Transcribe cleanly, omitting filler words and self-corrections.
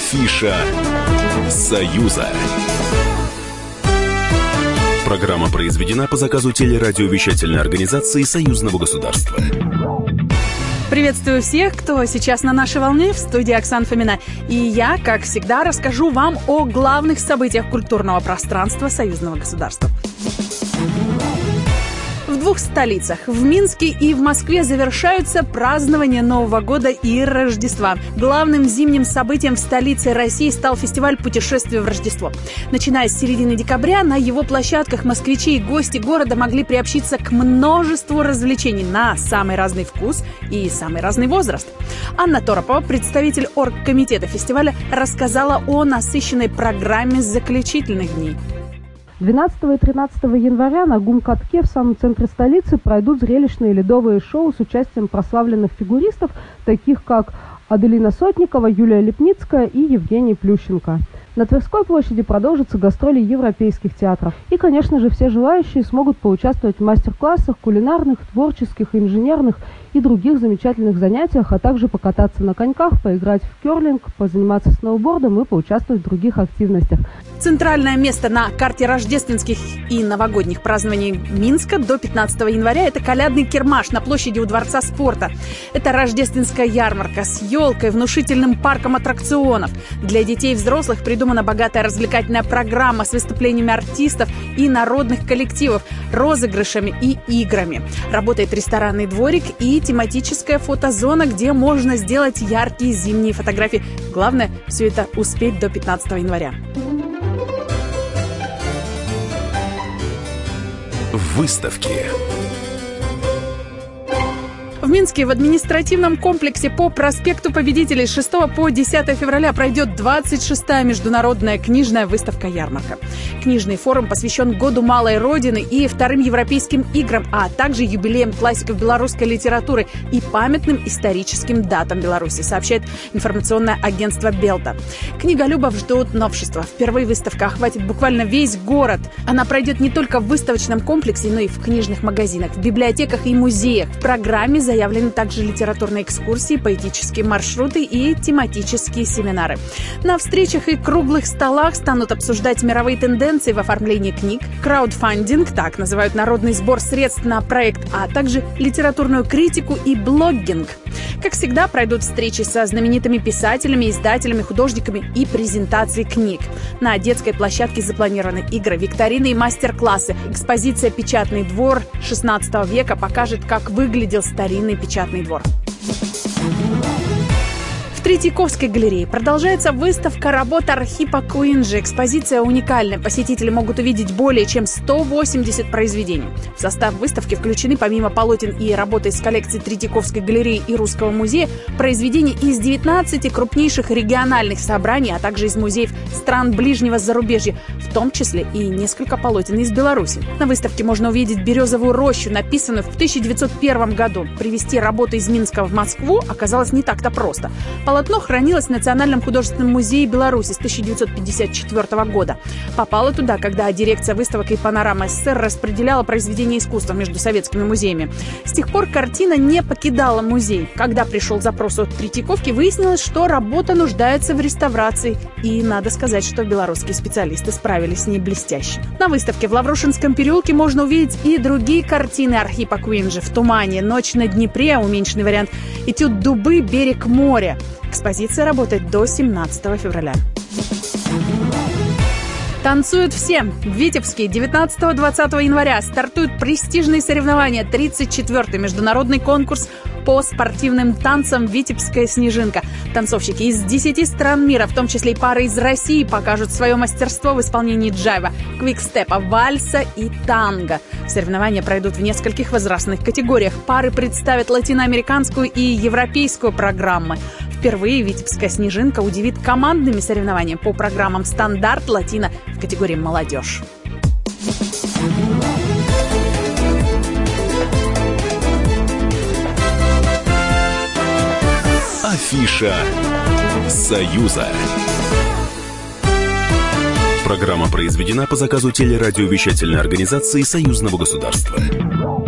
Афиша «Союза». Программа произведена по заказу телерадиовещательной организации Союзного государства. Приветствую всех, кто сейчас на нашей волне, в студии Оксана Фомина. И я, как всегда, расскажу вам о главных событиях культурного пространства Союзного государства. В двух столицах, в Минске и в Москве, завершаются празднования Нового года и Рождества. Главным зимним событием в столице России стал фестиваль «Путешествие в Рождество». Начиная с середины декабря на его площадках москвичи и гости города могли приобщиться к множеству развлечений на самый разный вкус и самый разный возраст. Анна Торопова, представитель оргкомитета фестиваля, рассказала о насыщенной программе заключительных дней. 12 и 13 января на ГУМ-катке в самом центре столицы пройдут зрелищные ледовые шоу с участием прославленных фигуристов, таких как Аделина Сотникова, Юлия Лепницкая и Евгений Плющенко. На Тверской площади продолжатся гастроли европейских театров. И, конечно же, все желающие смогут поучаствовать в мастер-классах, кулинарных, творческих, инженерных и других замечательных занятиях, а также покататься на коньках, поиграть в керлинг, позаниматься сноубордом и поучаствовать в других активностях. Центральное место на карте рождественских и новогодних празднований Минска до 15 января – это колядный кермаш на площади у Дворца спорта. Это рождественская ярмарка с елкой, внушительным парком аттракционов. Для детей и взрослых придумана богатая развлекательная программа с выступлениями артистов и народных коллективов, розыгрышами и играми. Работает ресторанный дворик и тематическая фотозона, где можно сделать яркие зимние фотографии. Главное – все это успеть до 15 января. Выставки. В Минске в административном комплексе по проспекту Победителей с 6 по 10 февраля пройдет 26-я международная книжная выставка-ярмарка. Книжный форум посвящен Году Малой Родины и вторым европейским играм, а также юбилеям классиков белорусской литературы и памятным историческим датам Беларуси, сообщает информационное агентство «Белта». Книголюбов ждут новшества. Впервые выставка охватит буквально весь город. Она пройдет не только в выставочном комплексе, но и в книжных магазинах, в библиотеках и музеях. В программе заявлены также литературные экскурсии, поэтические маршруты и тематические семинары. На встречах и круглых столах станут обсуждать мировые тенденции в оформлении книг, краудфандинг, так называют народный сбор средств на проект, а также литературную критику и блогинг. Как всегда, пройдут встречи со знаменитыми писателями, издателями, художниками и презентации книг. На детской площадке запланированы игры, викторины и мастер-классы. Экспозиция «Печатный двор» XVI века покажет, как выглядел старинный печатный двор. В Третьяковской галерее продолжается выставка работ Архипа Куинджи. Экспозиция уникальная. Посетители могут увидеть более чем 180 произведений. В состав выставки включены, помимо полотен и работы из коллекций Третьяковской галереи и Русского музея, произведения из 19 крупнейших региональных собраний, а также из музеев стран ближнего зарубежья, в том числе и несколько полотен из Беларуси. На выставке можно увидеть «Березовую рощу», написанную в 1901 году. Привезти работу из Минска в Москву оказалось не так-то просто. Полотно хранилось в Национальном художественном музее Беларуси с 1954 года. Попало туда, когда дирекция выставок и панорама СССР распределяла произведения искусства между советскими музеями. С тех пор картина не покидала музей. Когда пришел запрос от Третьяковки, выяснилось, что работа нуждается в реставрации. И надо сказать, что белорусские специалисты справились с ней блестяще. На выставке в Лаврушинском переулке можно увидеть и другие картины Архипа Куинджи: «В тумане», «Ночь на Днепре», уменьшенный вариант, «Этюд Дубы», «Берег моря». Экспозиция работает до 17 февраля. Танцуют все. В Витебске 19-20 января стартуют престижные соревнования, 34-й международный конкурс по спортивным танцам «Витебская снежинка». Танцовщики из 10 стран мира, в том числе и пары из России, покажут свое мастерство в исполнении джайва, квикстепа, вальса и танго. Соревнования пройдут в нескольких возрастных категориях. Пары представят латиноамериканскую и европейскую программы. Впервые «Витебская снежинка» удивит командными соревнованиями по программам «Стандарт», «Латино» в категории «Молодежь». Афиша «Союза». Программа произведена по заказу телерадиовещательной организации Союзного государства.